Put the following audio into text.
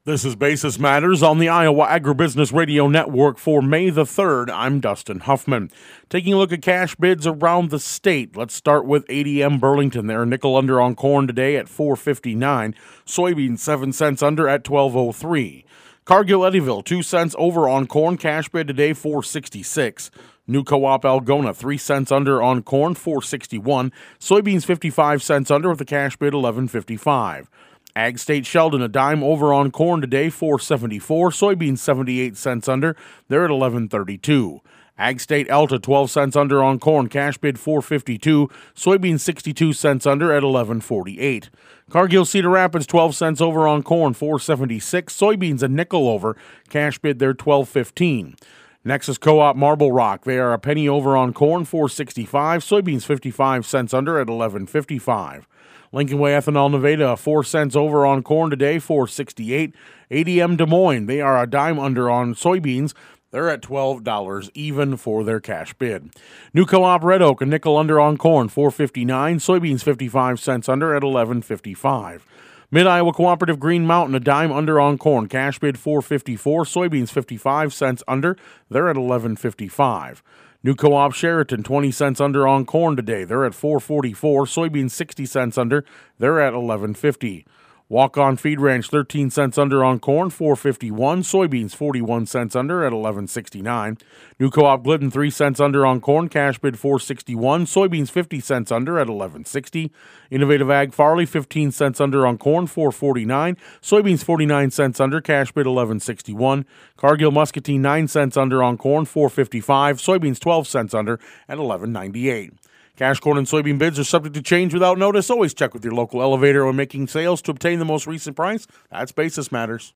This is Basis Matters on the Iowa Agribusiness Radio Network for May the 3rd. I'm Dustin Huffman. Taking a look at cash bids around the state. Let's start with ADM Burlington. They're nickel under on corn today at $4.59. Soybeans 7 cents under at $12.03. Cargill Eddyville 2 cents over on corn. Cash bid today $4.66. New Co-op Algona 3 cents under on corn $4.61. Soybeans 55 cents under with a cash bid $11.55. Ag State Sheldon, a dime over on corn today, $4.74. Soybeans 78 cents under. They're at $11.32. Ag State Alta 12 cents under on corn. Cash bid $4.52. Soybeans 62 cents under at $11.48. Cargill Cedar Rapids 12 cents over on corn, $4.76. Soybeans a nickel over. Cash bid there $12.15. Nexus Co-op Marble Rock, they are a penny over on corn, $4.65. Soybeans 55 cents under at $11.55. Lincoln Way Ethanol Nevada, 4 cents over on corn today, $4.68. ADM Des Moines, they are a dime under on soybeans. They're at $12 even for their cash bid. New Co-op Red Oak, a nickel under on corn, $4.59. Soybeans 55 cents under at $11.55. Mid-Iowa Cooperative Green Mountain, a dime under on corn. Cash bid $4.54. Soybeans 55 cents under. They're at $11.55. New Co-op Sheraton, 20 cents under on corn today. They're at $4.44. Soybeans 60 cents under. They're at $11.50. Walk-On Feed Ranch, 13 cents under on corn, $4.51. Soybeans 41 cents under at $11.69. New Co-op Glidden, 3 cents under on corn. Cash bid $4.61. Soybeans 50 cents under at $11.60. Innovative Ag Farley, 15 cents under on corn, $4.49. Soybeans 49 cents under. Cash bid $11.61. Cargill Muscatine, 9 cents under on corn, $4.55. Soybeans 12 cents under at $11.98. Cash corn and soybean bids are subject to change without notice. Always check with your local elevator when making sales to obtain the most recent price. That's Basis Matters.